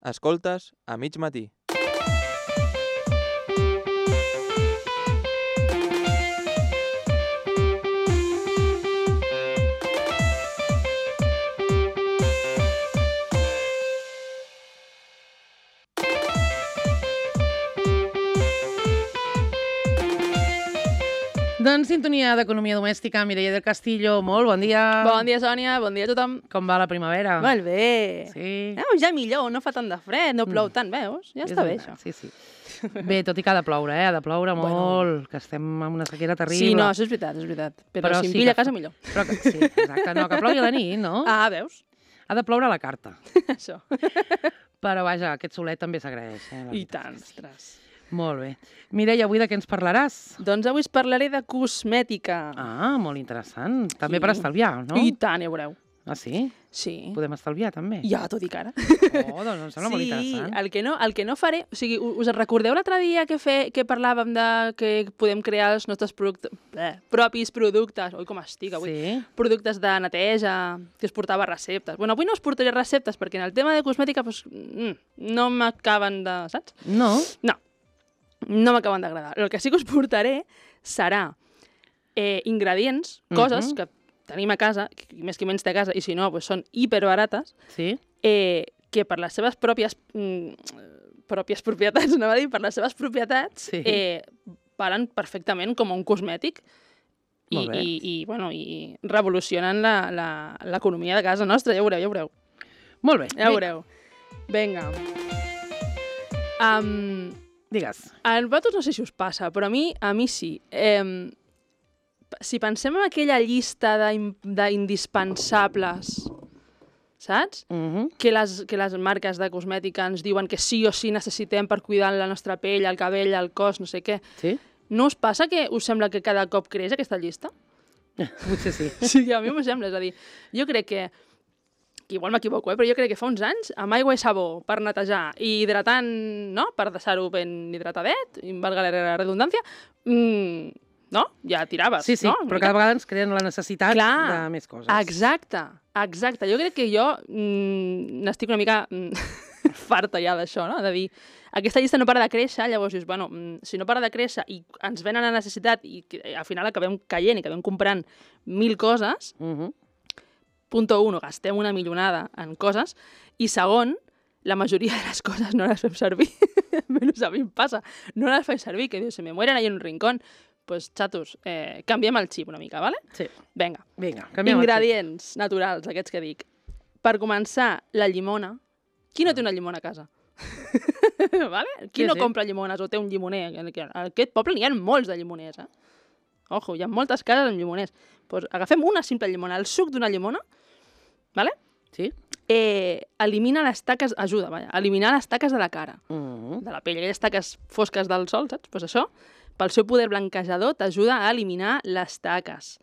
Escoltes a mig matí. Doncs sintonia d'economia domèstica, Mireia del Castillo, molt bon dia. Bon dia, Sònia, bon dia a tothom. Com va la primavera? Molt bé. Sí. Ja millor, no fa tant de fred, no plou tant, veus? Ja està bé, això. Sí, sí. Bé, tot i que ha de ploure, ha de ploure molt, que estem en una sequera terrible. Sí, no, això és veritat. Però si em pilla a casa, millor. Però sí, exacte, no, que plogui a la nit, no? Ah, veus? Ha de ploure a la carta. Això. Però vaja, aquest solet també s'agraeix. I tant, ostres. Molt bé. Mireia, avui de què ens parlaràs? Doncs avui us parlaré de cosmètica. Ah, molt interessant. També Sí. per estalviar, no? I tant, ja veureu. Ah, sí? Sí. Podem estalviar, també? Ja t'ho dic ara. Oh, doncs em sembla molt interessant. Sí, el que no faré... O sigui, us recordeu l'altre dia que parlàvem de que podem crear els nostres propis productes? Oi, com estic avui? Sí. Productes de neteja, que es portava receptes. Bueno, avui no us portaré receptes, perquè en el tema de cosmètica pues, no m'acaben de... Saps? No? No m'acaben d'agradar. El que sí que us portaré serà ingredients, coses que tenim a casa, més que menys té a casa, i si no, pues són hiperbarates, Sí? que per les seves pròpies propietats, anava a dir, per les seves propietats, Sí. valen perfectament com un cosmètic Molt bé. i revolucionen l'economia de casa nostra, ja ho veureu. Molt bé. Ja ho veureu. Vinga. Digues. A vosaltres no sé si us passa, però a mi sí. Si pensem en aquella llista d'indispensables, saps? Que les marques de cosmètica ens diuen que sí o sí necessitem per cuidar la nostra pell, el cabell, el cos, no sé què. Sí? No us passa que us sembla que cada cop creix aquesta llista? Potser sí. Sí, a mi m'ho sembla. És a dir, jo crec que igual m'equivoco, però jo crec que fa uns anys, amb aigua i sabó per netejar i hidratant, no?, per deixar-ho ben hidratadet, valga la redundància, no? Ja tiraves, Sí, no? però cada vegada ens creen la necessitat de més coses. Exacte. Jo crec que jo n'estic una mica farta ja d'això, no? De dir, aquesta llista no para de créixer, llavors dius, bueno, si no para de créixer i ens venen a necessitat i al final acabem caient i acabem comprant 1000 coses, Punto 1, gastem una millonada en coses, i segon, la majoria de les coses no les fem servir. Menys a mi em passa. No les fem servir, que dius, se me mueren ahí en un rincón. Pues, xatos, canviem el xip una mica, ¿vale? Sí. Vinga. Canviem Ingredients naturals, aquests que dic. Per començar, la llimona. Qui no té una llimona a casa? ¿Vale? Qui no compra llimones o té un llimoner? En aquest poble n'hi ha molts de llimoners, eh? Ojo, hi ha moltes cases amb llimoners. Pues agafem una simple llimona, el suc d'una llimona, ¿vale? Sí? Elimina les taques, ajuda, a eliminar les taques de la cara, de la pell, aquelles taques fosques del sol, saps? Pues això, pel seu poder blanquejador, t'ajuda a eliminar les taques.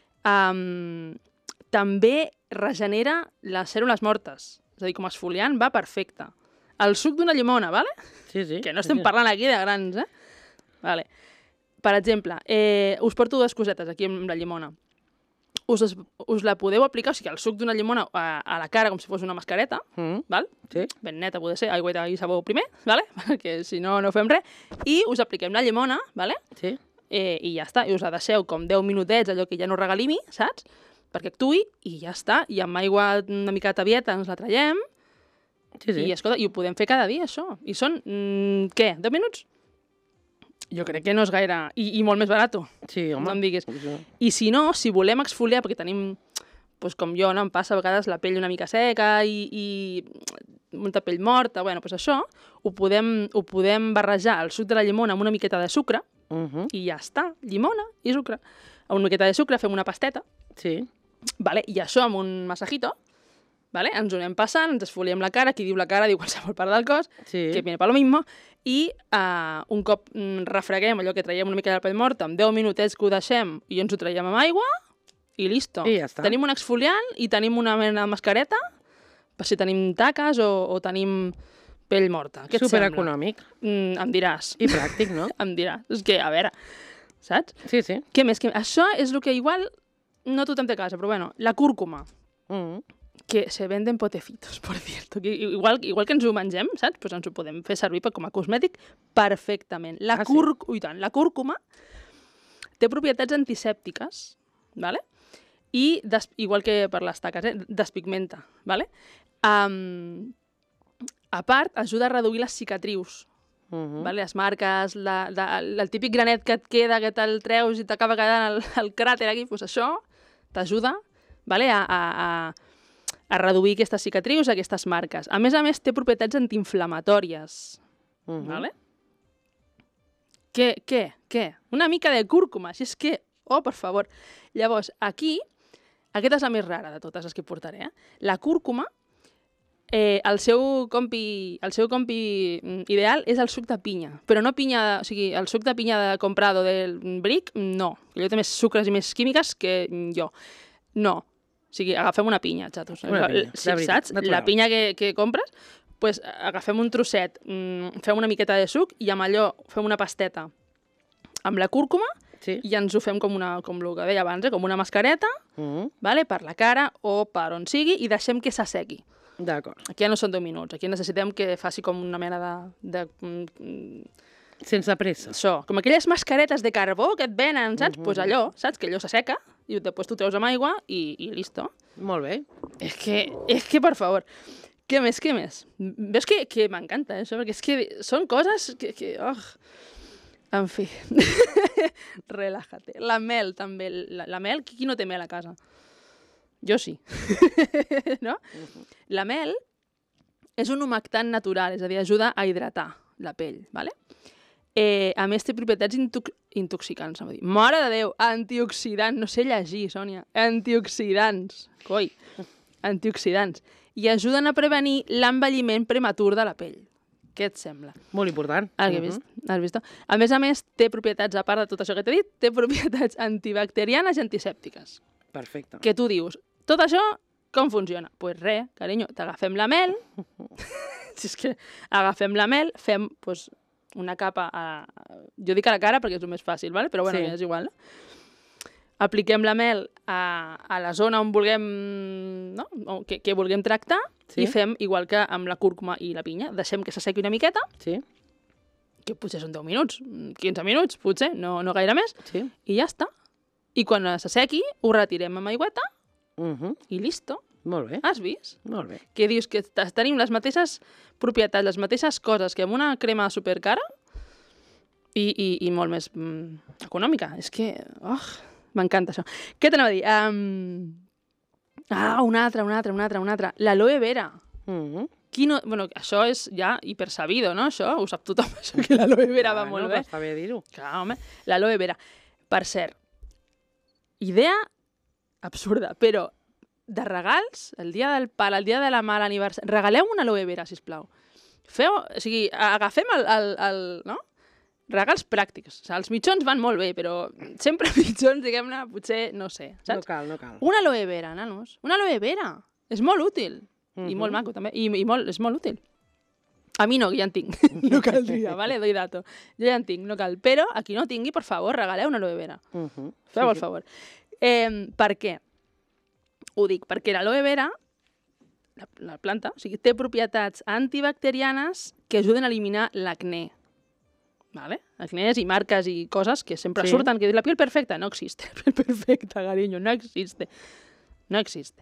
També regenera les cèl·lules mortes, és a dir, com a esfoliant va perfecte. El suc d'una llimona, ¿vale? Sí. Que no estem parlant aquí de grans, eh? Vale. Per exemple, us porto dues cosetes aquí amb la llimona. Us la podeu aplicar, o sigui, el suc d'una llimona a la cara com si fos una mascareta, val? Sí. Ben neta, poder ser, aigua i sabó primer, vale? Perquè si no, no fem res. I us apliquem la llimona, vale? Sí. I ja està, i us la deixeu com 10 minutets, allò que ja no regalimi, saps? Perquè actuï, i ja està. I amb aigua una mica tabieta ens la traiem, i escolta, i ho podem fer cada dia, això. I són, què, 10 minuts? Jo crec que no és gaire... I molt més barat. Sí, home. No em diguis. I si no, si volem exfoliar, perquè tenim, doncs com jo, no, em passa a vegades la pell una mica seca i molta pell morta, bueno, doncs això, ho podem barrejar el suc de la llimona amb una miqueta de sucre i ja està, llimona i sucre. Amb una miqueta de sucre fem una pasteta, vale? I això amb un massajito, vale? Ens ho anem passant, ens esfoliem la cara, qui diu la cara diu qualsevol part del cos, que viene per lo mismo, i un cop refreguem allò que traiem una mica de la pell morta, amb 10 minutets que ho deixem i ens ho traiem amb aigua, i listo. I ja està. Tenim un exfoliant i tenim una mena de mascareta, per si tenim taques o tenim pell morta. Què et sembla? Supereconòmic. Em diràs. I pràctic, no? Em diràs. És que, a veure, saps? Sí. Què més? Això és el que igual no tothom té a casa, però bueno, la cúrcuma. que se venden potecitos, por cierto. Igual que ens ho mengem, saps? Pues ens ho podem fer servir com a cosmètic perfectament. La cúrcuma té propietats antisèptiques, ¿vale? I, igual que per les taques, despigmenta. ¿Vale? A part, ajuda a reduir les cicatrius. ¿Vale? Les marques, el típic granet que et queda, que te'l treus i t'acaba quedant el cràter aquí, doncs això t'ajuda, ¿vale? a reduir aquestes cicatrius, aquestes marques. A més, té propietats antiinflamatòries. ¿Vale? Què? Una mica de cúrcuma, si és que... Oh, per favor. Llavors, aquí, aquesta és la més rara de totes les que portaré, La cúrcuma, el seu compi ideal és el suc de pinya, però no pinya, o sigui, el suc de pinya de comprado del bric, no. Allò té més sucres i més químiques que jo. No. O sigui, agafem una pinya, xatos. Una pinya, saps? La pinya que compres, pues, agafem un trosset, fem una miqueta de suc i amb allò fem una pasteta amb la cúrcuma i ens ho fem com el que deia abans, com una mascareta, vale? Per la cara o per on sigui, i deixem que s'assequi. D'acord. Aquí ja no són 10 minuts, aquí necessitem que faci com una mena de sense pressa. Això, com aquelles mascaretes de carbó que et venen, saps? Pues allò, saps? Que allò s'asseca i després tu treus amb aigua i listo. Molt bé. És que, per favor, què més? Veus que m'encanta, això? Perquè és que són coses que en fi, relájate. La mel, també. La mel, qui no té mel a casa? Jo sí. No? La mel és un humectant natural, és a dir, ajuda a hidratar la pell, ¿vale? A més, té propietats intoxicants. Mare de Déu, antioxidants. No sé llegir, Sònia. Antioxidants. Coi, antioxidants. I ajuden a prevenir l'envelliment prematur de la pell. Què et sembla? Molt important. Has vist? A més, té propietats, a part de tot això que t'he dit, té propietats antibacterianes i antisèptiques. Perfecte. Que tu dius, tot això, com funciona? Doncs pues res, carinyo, t'agafem la mel, si és que agafem la mel, fem pues, una capa, jo dic a la cara perquè és el més fàcil, ¿vale? Però bueno, és igual, no? Apliquem la mel a la zona on vulguem, no? que vulguem tractar i fem igual que amb la cúrcuma i la pinya. Deixem que s'assequi una miqueta, que potser són 10 minuts, 15 minuts, potser, no gaire més, i ja està. I quan s'assequi, ho retirem amb aigüeta i listo. Molt bé. Has vist? Molt bé. Que dius que tenim les mateixes propietats, les mateixes coses que amb una crema supercara i molt més econòmica. És que... m'encanta això. Què t'anava a dir? Una altra. L'aloe vera. Bueno, això és ja hipersabido, no? Això ho sap tothom, això que l'aloe vera va molt bé. Està bé dir-ho. Clar, home. L'aloe vera. Per cert, idea absurda, però de regals, el dia del pal, el dia de la mare, l'aniversari, regaleu una aloe vera, sisplau. O sigui, agafem no? Regals pràctics. O sigui, els mitjons van molt bé, però sempre mitjons, diguem-ne, potser, no sé, saps? No cal. Una aloe vera, nanos. Una aloe vera. És molt útil. I molt maco, també. I és molt útil. A mi no, que ja en tinc. No caldria, vale? Doy dato. Jo ja en tinc, no cal. Però a qui no tingui, per favor, regaleu una aloe vera. Feu el favor. Per què? Ho dic, perquè l'aloe vera, la planta, o sigui, té propietats antibacterianes que ajuden a eliminar l'acné. ¿Vale? Acnés i marques i coses que sempre surten, que la piel perfecta no existe. La piel perfecta, cariño, no existe. No existe.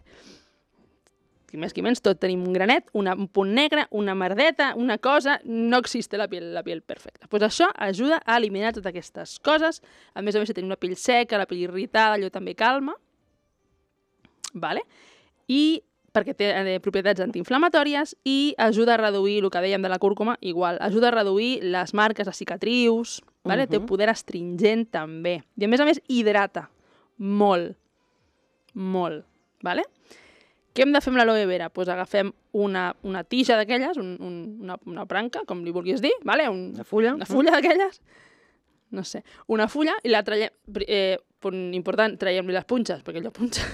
Qui més qui menys, tot tenim un granet, un punt negre, una merdeta, una cosa, no existe la piel perfecta. Pues això ajuda a eliminar totes aquestes coses. A més, si tenim una pell seca, la pell irritada, allò també calma. Vale? I perquè té propietats antiinflamatòries i ajuda a reduir, el que dèiem de la cúrcuma, igual, ajuda a reduir les marques, les cicatrius, vale? Té poder astringent també. I a més, hidrata molt. Molt. Vale? Què hem de fer amb l'aloe vera? Pues agafem una tija d'aquelles, una branca, com li vulguis dir, vale? Una fulla. Una fulla d'aquelles, no sé, una fulla, i la traiem, punt important, traiem-li les punxes, perquè allò punxa.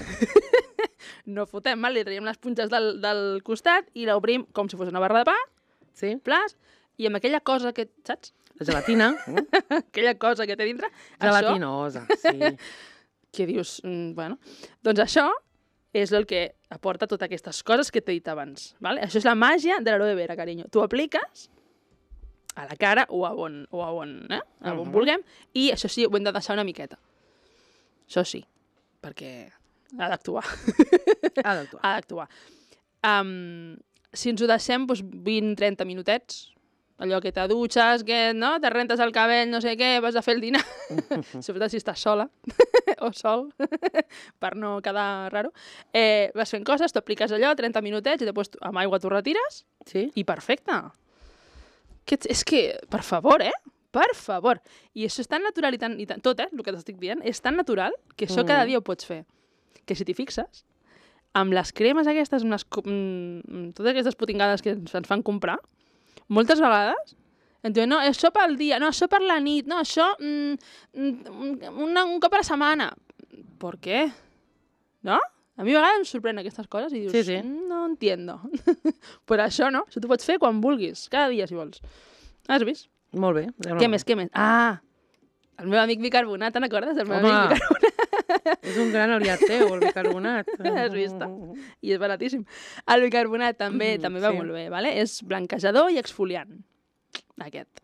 No fotem, mal, li traiem les punxes del costat i l'obrim com si fos una barra de pa, plas, i amb aquella cosa que, saps? La gelatina. Aquella cosa que té dintre. Gelatinosa, sí. Que dius, bueno, doncs això és el que aporta totes aquestes coses que t'he dit abans. Vale? Això és la màgia de l'aloe vera, carinyo. Tu apliques a la cara o a on vulguem, i això sí, ho hem de deixar una miqueta. Això sí, perquè ha d'actuar. Ha d'actuar. Si ens ho deixem 20-30 minutets, allò que te dutxes, que no, te rentes el cabell, no sé què, vas a fer el dinar, sobretot si estàs sola o sol, per no quedar raro, vas fent coses, t'apliques allò, 30 minutets, i després amb aigua t'ho retires, i perfecte. És que, per favor, per favor. I això és tan natural i tan tot, el que t'estic dient, és tan natural que això cada dia ho pots fer. Que si t'hi fixes, amb les cremes aquestes, amb totes aquestes putingades que ens fan comprar, moltes vegades em diuen, no, això pel dia, no, això per la nit, no, això un cop a la setmana. Per què? No? A mi a vegades em sorprèn aquestes coses i dius, no entiendo. Però això no, això t'ho pots fer quan vulguis, cada dia si vols. Has vist? Molt bé. Què més? Ah, el meu amic bicarbonat, te'n recordes? El meu amic bicarbonat. És un gran aliat teu, el bicarbonat. Has vist? I és baratíssim. El bicarbonat també va molt bé, ¿vale? És blanquejador i exfoliant. Aquest.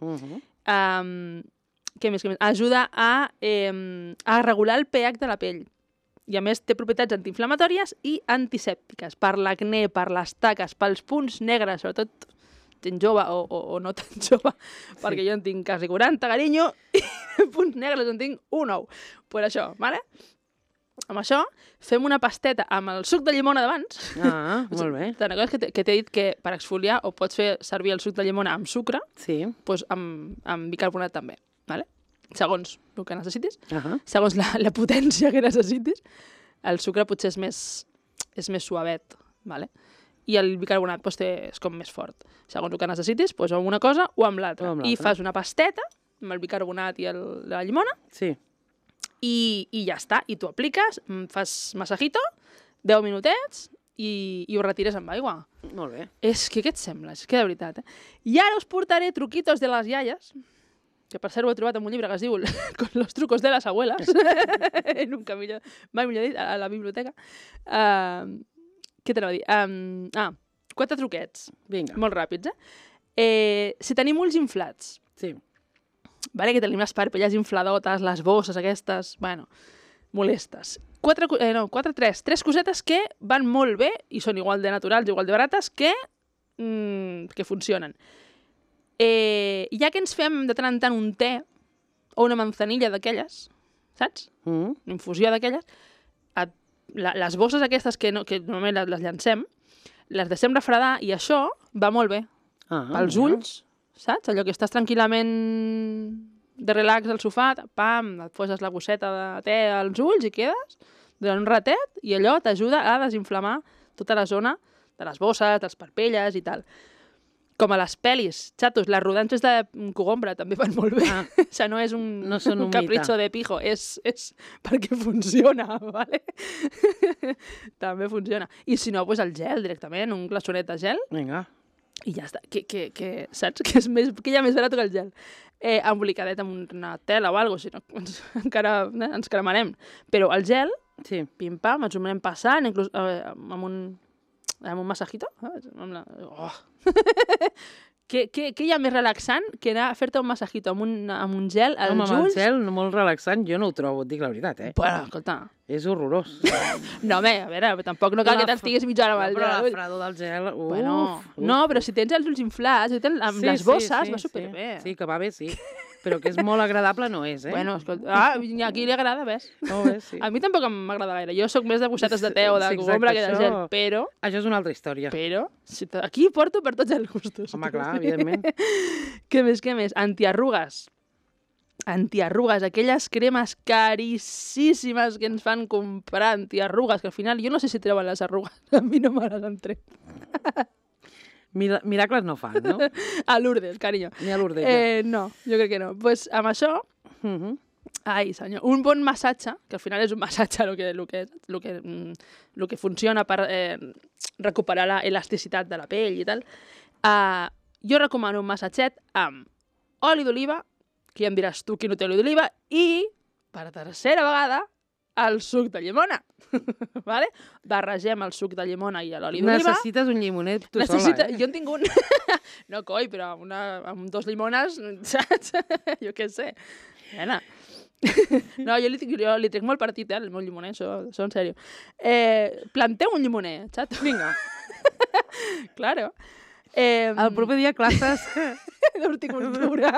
Què més? Ajuda a regular el pH de la pell. I a més té propietats antiinflamatòries i antisèptiques per l'acné, per les taques, pels punts negres, sobretot gent jove o no tan jove, perquè jo en tinc quasi 40, carinyo, i punts negres en tinc un ou. Per això, ¿vale? Amb això fem una pasteta amb el suc de llimona d'abans. Molt bé. Te'n recordes que t'he dit que per exfoliar o pots fer servir el suc de llimona amb sucre, doncs amb bicarbonat també, ¿vale? Segons el que necessitis, segons la potència que necessitis, el sucre potser és més suavet, ¿vale? I el bicarbonat doncs, és com més fort. Segons el que necessitis, doncs, amb una cosa o amb l'altra. I fas una pasteta amb el bicarbonat i la llimona, i ja està. I tu apliques, fas massajito, 10 minutets, i ho retires amb aigua. Molt bé. És que què et sembla? És que de veritat, I ara us portaré truquitos de les iaies, que per cert ho he trobat en un llibre que es diu Los trucos de las abuelas, mai millor dit, a la biblioteca. Què t'anava a dir? 4 truquets. Vinga. Molt ràpids, si tenim ulls inflats, que tenim les parpelles infladotes, les bosses aquestes, molestes. 3 cosetes que van molt bé i són igual de naturals, igual de barates, que funcionen. Ja que ens fem de tant en tant un te o una manzanilla d'aquelles, saps? Una infusió d'aquelles, les bosses aquestes que normalment les llancem, les deixem refredar i això va molt bé. Pels ulls, saps? Allò que estàs tranquil·lament de relax al sofà, pam, et poses la gosseta de te als ulls i quedes durant un ratet i allò t'ajuda a desinflamar tota la zona de les bosses, de les parpelles i tal. Com a les pel·lis, xatos, les rodanxes de cogombra també van molt bé. Això no és un capricho de pijo, és perquè funciona, ¿vale? També funciona. I si no, doncs el gel directament, un glaçonet de gel. Vinga. I ja està. Saps? Que ja més barat que el gel. Embolicadet amb una tela o alguna cosa, si no encara ens cremarem. Però el gel, pim-pam, ens ho anem passant, inclús amb un massajito. Què hi ha més relaxant que anar a fer-te un massajito amb un gel als ulls? Amb el gel molt relaxant jo no ho trobo, et dic la veritat, Bueno, escolta. És horrorós. No, home, a veure, tampoc no cal que t'estiguis mitja hora amb el gel. Però la fredor del gel, No, però si tens els ulls inflats, amb les bosses, va superbé. Sí, que va bé, sí. Però que és molt agradable no és, Bueno, escolta, a qui li agrada, ves? Molt bé, sí. A mi tampoc m'agrada gaire. Jo sóc més de bossetes de te o de cogombra que de gel, però... Això és una altra història. Però aquí porto per tots els gustos. Home, clar, evidentment. Què més? Antiarrugues. Aquelles cremes caríssimes que ens fan comprar antiarrugues, que al final jo no sé si treuen les arrugues, a mi no me les han tret. Miracles no fan, no? A Lourdes, carinyo. Ni a Lourdes. No, jo crec que no. Doncs amb això, ai senyor, un bon massatge, que al final és un massatge el que funciona per recuperar l'elasticitat de la pell i tal, jo recomano un massatget amb oli d'oliva, que ja em diràs tu qui no té oli d'oliva, i, per tercera vegada, el suc de llimona. Vale? Barregem el suc de llimona i l'oli d'oliva. Necessites un llimonet tu sola, Jo en tinc un. No, coi, però amb 2 llimones, saps? Jo què sé. Nena. No, jo li trec molt partit, el meu llimoner, això en sèrio. Planteu un llimoner, xato. Vinga. Claro. El proper dia classes... D'horticultura.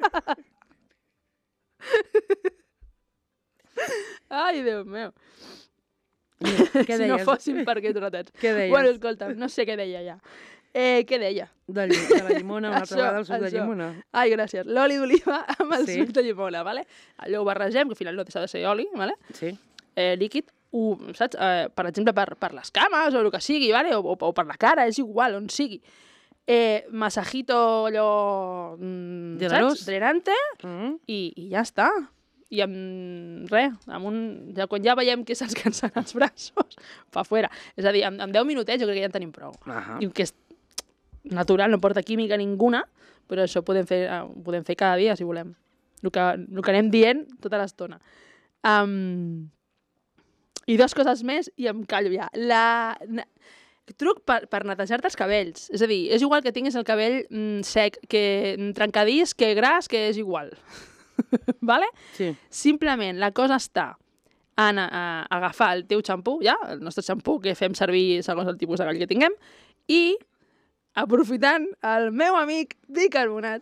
Ai, Déu meu. Què Si no deies? fossin per aquests ratets. Què deies? Bueno, escolta, no sé què deia ja. Què deia? De la llimona, una altra Això, vegada el suc de això. llimona. Ai, gràcies. L'oli d'oliva amb el Sí. suc de llimona, vale? Allò ho barregem, que al final no s'ha de ser oli, vale? Sí. Líquid, saps? Per exemple, per les cames o el que sigui, vale? O per la cara, és igual, on sigui. Masajito allò... Generós. Saps? Drenante Mm. i ja està. I amb res, quan ja veiem que se'ns cansen els braços, fa fora. És a dir, amb 10 minutets jo crec que ja en tenim prou. Ahà. I que és natural, no porta química ninguna, però això ho podem fer cada dia, si volem. El que anem dient tota l'estona. I 2 coses més i em callo ja. Truc per netejar-te els cabells. És a dir, és igual que tinguis el cabell sec, que trencadís, que gras, que és igual. Vale? Sí. Simplement la cosa està en agafar el teu xampú, ja, el nostre xampú que fem servir segons el tipus de gall que tinguem, i aprofitant el meu amic bicarbonat,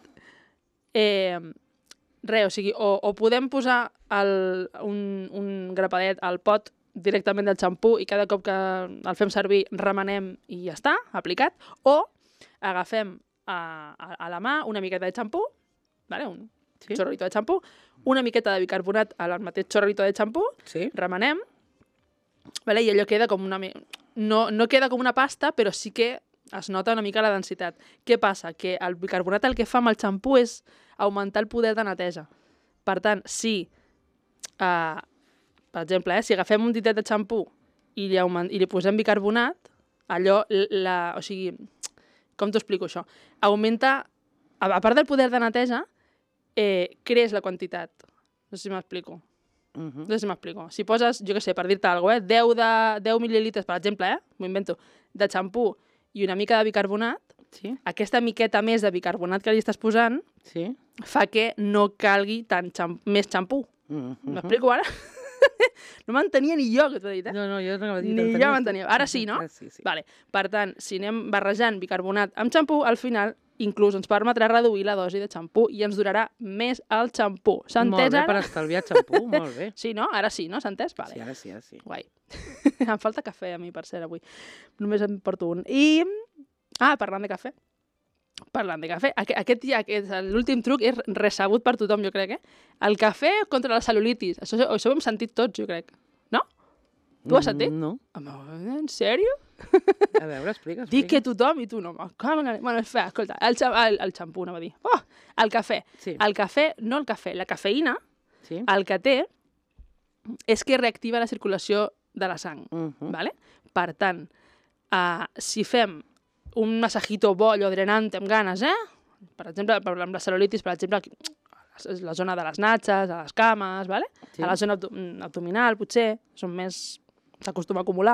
o sigui, o podem posar un grapadet al pot directament del xampú i cada cop que el fem servir remenem i ja està, aplicat, o agafem a la mà una miqueta de xampú, vale? Un xorrito de xampú, una miqueta de bicarbonat al mateix xorrito de xampú, Sí. remenem, vale? I allò queda com no queda com una pasta, però sí que es nota una mica la densitat. Què passa? Que el bicarbonat el que fa amb el xampú és augmentar el poder de neteja. Per tant, si, per exemple, si agafem un ditet de xampú i li posem bicarbonat, allò, o sigui, com t'ho explico això? Augmenta, a part del poder de neteja, creix la quantitat. No sé si m'explico. Mhm. No sé si m'explico. Si poses, jo què sé, per dir-te alguna cosa, 10 mil·lilitres, per exemple, m'ho invento, de xampú i una mica de bicarbonat, Sí. aquesta miqueta més de bicarbonat que li estàs posant Sí. fa que no calgui més xampú. Mhm. M'explico ara? No m'entenia ni jo, que t'ho he dit, No, jo no anava a dir... Ni jo m'entenia. Ara sí, no? Sí. Vale. Per tant, si anem barrejant bicarbonat amb xampú, al final inclús ens permetrà reduir la dosi de xampú i ens durarà més el xampú. S'ha entès Molt bé, ara? per estalviar xampú, molt bé. Sí, no? Ara sí, no? S'ha entès? Vale. Sí, ara sí. Guai. Em falta cafè a mi, per cert, avui. Només em porto un. I... parlant de cafè. Aquest l'últim truc és resabut per tothom, jo crec, El cafè contra la cel·lulitis. Això ho hem sentit tots, jo crec. No? Tu ho has sentit? No. En sèrio? A veure, explica. Dic que tothom i tu no. Bueno, escolta, el xampú, anava a dir. El cafè. Sí. El cafè, no el cafè, la cafeïna, Sí. el que té és que reactiva la circulació de la sang. Mhm. Vale? Per tant, si fem un massajito bo, allò drenant amb ganes, per exemple, amb la cel·lulitis, per exemple, la zona de les natxes, a les cames, vale? Sí. A la zona abdominal, potser, s'acostuma a acumular.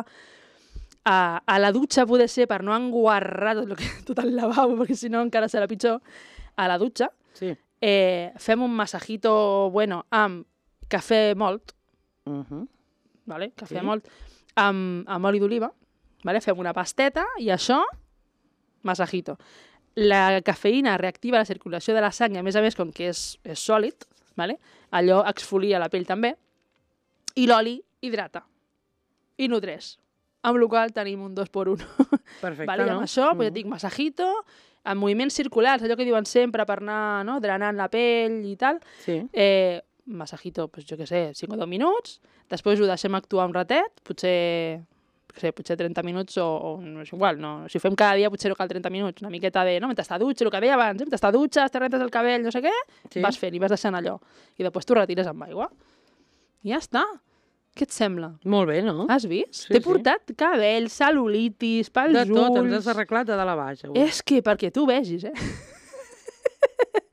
A la dutxa poder ser, per no enguarrar tot el lavabo, perquè si no encara serà pitjor, a la dutxa, Sí. fem un massajito bueno amb cafè mòlt, Mhm. vale? Cafè Sí. mòlt amb oli d'oliva, vale? Fem una pasteta i això, massajito. La cafeïna reactiva la circulació de la sang i, a més, com que és sòlid, vale? Allò exfolia la pell també, i l'oli hidrata i nutreix. Amb la qual tenim un 2x1. Perfecte, Vale? I amb això, ja et dic, massajito, amb moviments circulars, allò que diuen sempre per anar drenant la pell i tal. Sí. Massajito, jo què sé, 5 o 10 minuts, després ho deixem actuar un ratet, potser 30 minuts o no és igual, no? Si ho fem cada dia potser no cal 30 minuts, una miqueta de, no? Mentre està dutxa, el que deia abans, mentre està dutxa, te rentes el cabell, no sé què, Sí. vas fent i vas deixant allò. I després t'ho retires amb aigua. I ja està. Què et sembla? Molt bé, no? Has vist? Sí, T'he sí. portat cabell, cel·lulitis, pels De ulls... tot, ens has arreglat de dalt a baix. Avui. És que perquè tu vegis,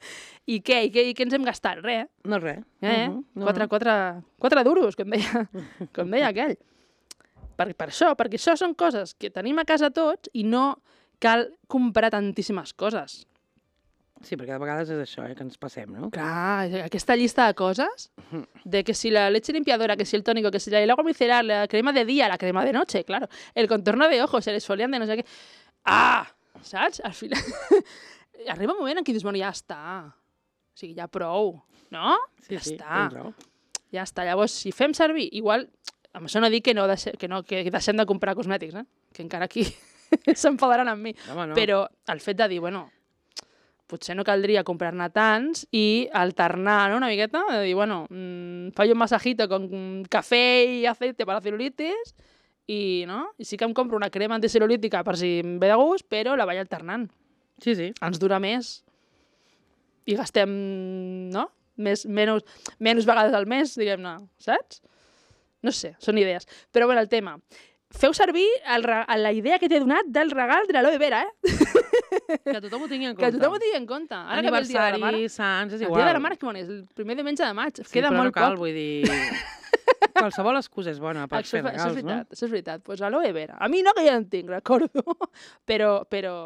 I què? I què ens hem gastat? Res. No res. No. 4 duros, com deia aquell. Per això, perquè això són coses que tenim a casa tots i no cal comprar tantíssimes coses. Sí, perquè de vegades és això, que ens passem, no? Clar, aquesta llista de coses, de que si la leche limpiadora, que si el tónico, que si el agua micelar, la crema de día, la crema de noche, claro, el contorno de ojos, el exfoliante, no sé què... Ah! Saps? Al final... Arriba un moment en què dius, bueno, ja està. O sigui, ja prou, no? Sí, ja sí, està. tens raó. Ja està. Llavors, si fem servir, igual... Amb això no dic que deixem de comprar cosmètics, que encara aquí s'enfadaran amb mi. Home, no. Però el fet de dir, bueno, potser no caldria comprar-ne tants i alternar, no?, una miqueta, de dir, bueno, fallo un masajito con café y aceite para celulitis i, no? I sí que em compro una crema anticelulítica per si em ve de gust, però la vaig alternant. Sí, sí. Ens dura més i gastem, no?, menys vegades al mes, diguem-ne, saps? No sé, són idees. Però bueno, el tema. Feu servir la idea que t'he donat del regal de l'aloe vera, Que tothom ho tingui en compte. Que tothom ho tingui en compte. Ara que ve el dia de la mare. Aniversari, sants, és El igual. dia de la mare, que bon és? El primer diumenge de maig. Sí, Queda però molt no cal, poc. vull dir... Qualsevol excusa és bona per fer regals, no? Això és veritat. Pues aloe vera. A mi no, que ja en tinc, recordo. Però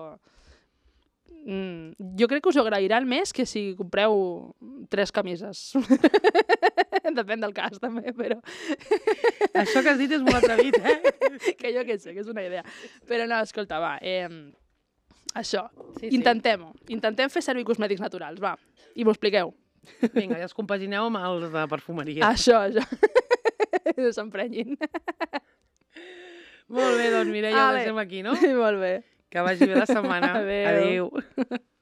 jo crec que us ho agrairan més que si compreu 3 camises. Depèn del cas, també, però... Això que has dit és molt atrevit, que jo què sé, que és una idea. Però no, escolta, va, això, Sí, sí. intentem-ho. Intentem fer servir cosmètics naturals, va, i m'ho expliqueu. Vinga, ja els compagineu amb els de perfumeria. Això. No s'emprenyin. Molt bé, doncs Mireia, ho deixem aquí, no? Molt bé. Que vagi bé la setmana. Adéu. Adéu.